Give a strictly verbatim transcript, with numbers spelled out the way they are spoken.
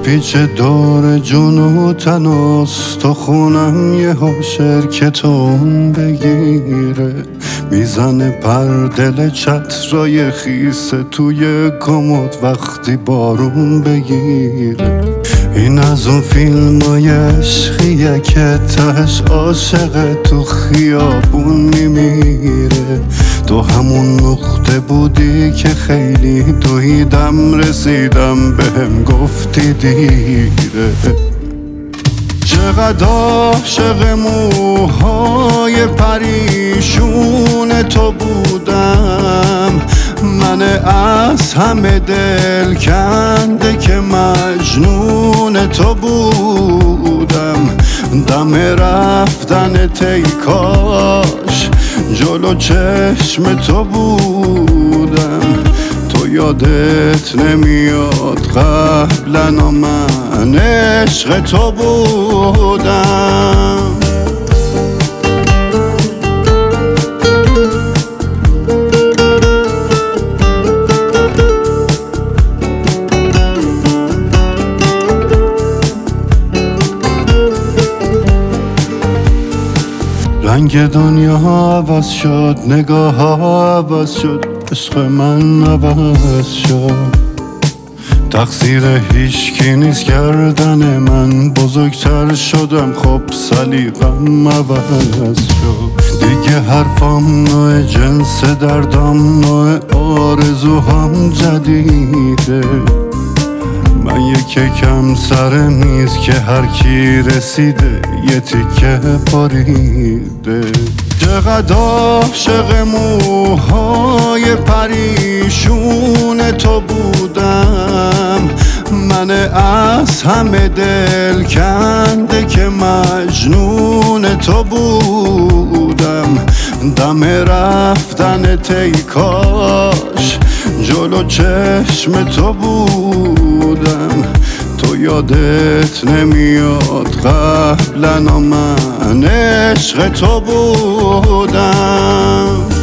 میپیچه دور جون و تن استخونم، یه شرکت تو بگیره، میزنه پر دل چترای خیسه توی کمد وقتی بارون بگیره. این از اون فیلم های عشقیه که تهش عاشق تو خیابون میمیره. تو همون نقطه بودی که خیلی دویدم، رسیدم بهم گفتی دیره. چقدر عاشق موهای پریشون تو بودم، من از همه دل کنده که مجنون تو بودم. دم رفتن تیکاش جلو چشم تو بودم. تو یادت نمیاد قبلا من عشق تو بودم. رنگ دنیا عوض شد، نگاه ها عوض شد، عشق من عوض شد. تقصیر هیچکی نیست گردن من، بزرگتر شدم خب سلیقم عوض شد. دیگه حرفام نوع جنس دردام نوع آرزوهام جدیده. من یکی کم سر میز که هر کی رسیده یه تیکه پریده. چقدر عاشق موهای پریشون تو بودم، من از همه دل کنده که مجنون تو بودم. دم رفتن تیکاش جلو چشم تو بودم. تو یادت نمیاد قبلا من عشق تو بودم.